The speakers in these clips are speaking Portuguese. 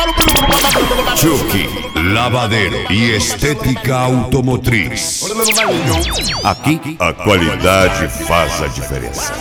Chucky, lavadero e estética automotriz. Aqui, a qualidade faz a diferença.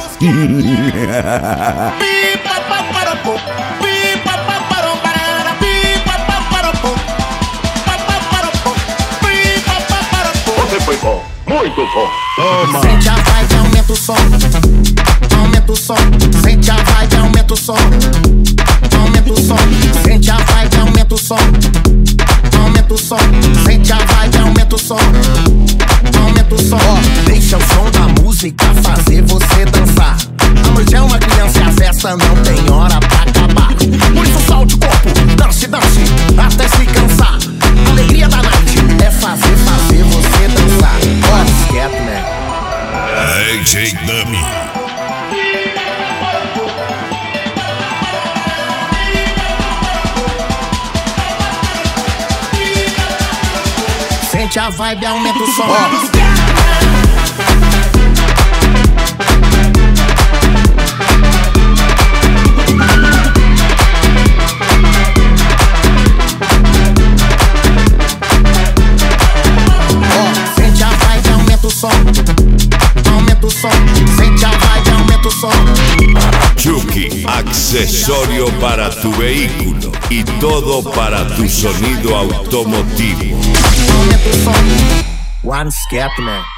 Você foi bom, muito bom. Toma. Sente a vibe, aumenta o som. Aumenta o som. Sente a vibe, aumenta o som. Aumenta o som. Sente a vibe, aumenta o som. Aumenta o som. Sente a vibe, aumenta o som. Aumenta o som. Deixa o som da música fazer você dançar. A noite é uma criança e a festa não tem hora pra acabar. Por isso solte o corpo, dance, dance, até se cansar. A alegria da noite é fazer você dançar. Olha, esquece, né? AJ Dummy. Sente a vibe, aumenta o som. Sente a vibe, aumenta o som. Aumenta o som. Sente a vibe, aumenta o som. Chucky, accesorio para tu vehículo y todo para tu sonido automotivo. Aumenta o som. One step, man.